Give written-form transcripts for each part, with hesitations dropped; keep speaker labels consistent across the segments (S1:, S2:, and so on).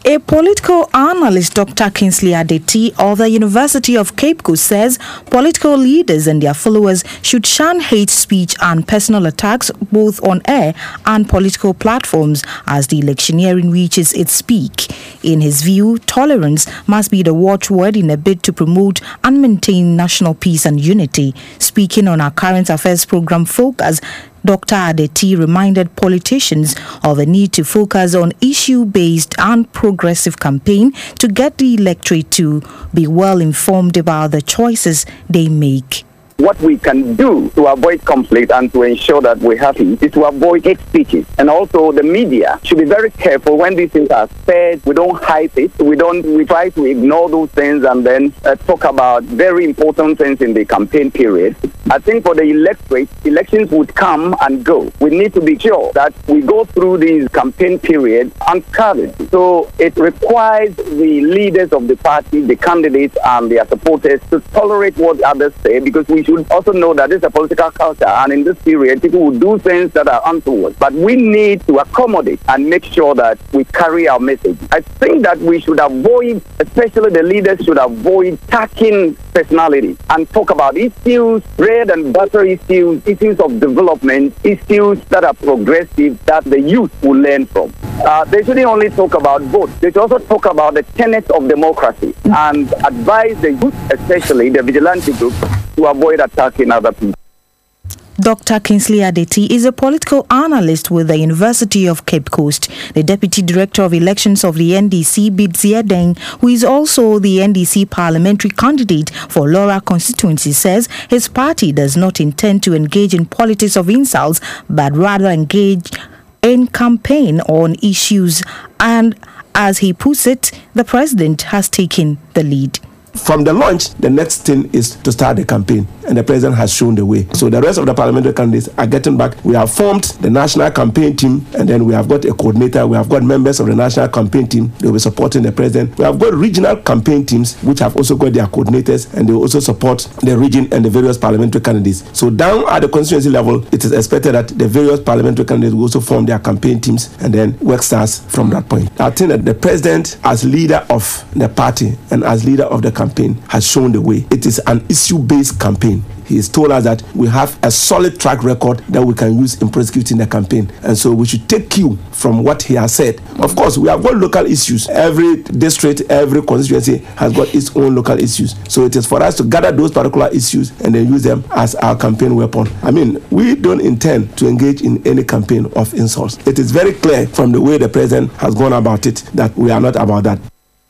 S1: A political analyst, Dr. Kingsley Adeti of the University of Cape Coast, says political leaders and their followers should shun hate speech and personal attacks both on air and political platforms as the electioneering reaches its peak. In his view, tolerance must be the watchword in a bid to promote and maintain national peace and unity. Speaking on our current affairs program Focus, Dr. Adeti reminded politicians of the need to focus on issue-based and progressive campaign to get the electorate to be well informed about the choices they make.
S2: What we can do to avoid conflict and to ensure that we're happy is to avoid hate speeches. And also the media should be very careful when these things are said. We don't hype it. We try to ignore those things and then talk about very important things in the campaign period. I think for the electorate, elections would come and go. We need to be sure that we go through this campaign period unscathed. So it requires the leaders of the party, the candidates and their supporters to tolerate what others say, because we should also know that this is a political culture, and in this period people will do things that are untoward. But we need to accommodate and make sure that we carry our message. I think that we should avoid, especially the leaders should avoid attacking personality and talk about issues, bread and butter issues, issues of development, issues that are progressive that the youth will learn from. They shouldn't only talk about votes, they should also talk about the tenets of democracy and advise the youth, especially the vigilante group, to avoid attacking other people.
S1: Dr. Kingsley Adeti is a political analyst with the University of Cape Coast. The Deputy Director of Elections of the NDC, Bidzie Deng, who is also the NDC parliamentary candidate for Laura constituency, says his party does not intend to engage in politics of insults, but rather engage in campaign on issues. And as he puts it, the president has taken the lead.
S3: From the launch, the next thing is to start the campaign, and the president has shown the way. So the rest of the parliamentary candidates are getting back. We have formed the national campaign team, and then we have got a coordinator. We have got members of the national campaign team. They will be supporting the president. We have got regional campaign teams, which have also got their coordinators, and they will also support the region and the various parliamentary candidates. So down at the constituency level, it is expected that the various parliamentary candidates will also form their campaign teams, and then work starts from that point. I think that the president, as leader of the party and as leader of the campaign, has shown the way. It is an issue-based campaign. He has told us that we have a solid track record that we can use in prosecuting the campaign, and so we should take cue from what he has said. Of course, we have got local issues. Every district, every constituency has got its own local issues. So it is for us to gather those particular issues and then use them as our campaign weapon. I mean, we don't intend to engage in any campaign of insults. It is very clear from the way the president has gone about it that we are not about that.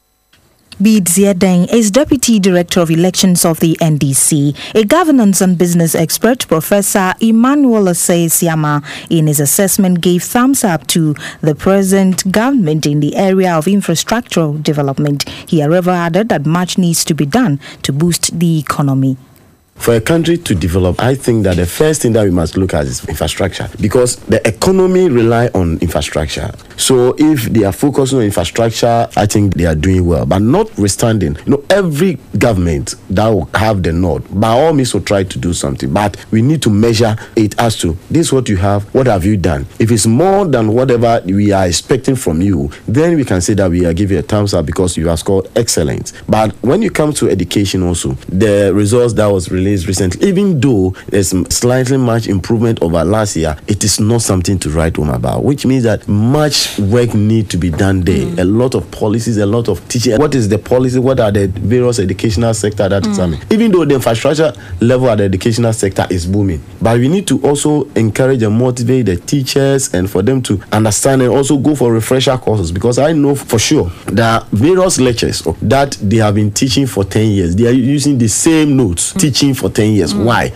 S1: Bidzie Deng is Deputy Director of Elections of the NDC. A governance and business expert, Professor Emmanuel Osei-Siama, in his assessment gave thumbs up to the present government in the area of infrastructural development. He, however, added that much needs to be done to boost the economy.
S4: For a country to develop, I think that the first thing that we must look at is infrastructure, because the economy rely on infrastructure. So if they are focusing on infrastructure, I think they are doing well. But notwithstanding, every government that will have the nod, by all means will try to do something. But we need to measure it as to, this is what you have, what have you done? If it's more than whatever we are expecting from you, then we can say that we are giving a thumbs up because you have scored excellent. But when you come to education also, the results that was released recently, even though there's slightly much improvement over last year, it is not something to write home about, which means that much work need to be done there. A lot of policies, a lot of teaching. What is the policy? What are the various educational sector that is coming? Even though the infrastructure level at the educational sector is booming, but we need to also encourage and motivate the teachers and for them to understand and also go for refresher courses, because I know for sure that various lectures that they have been teaching for 10 years, they are using the same notes, teaching for 10 years. Why?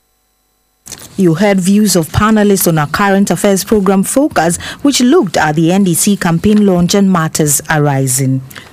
S1: You heard views of panelists on our current affairs program Focus, which looked at the NDC campaign launch and matters arising.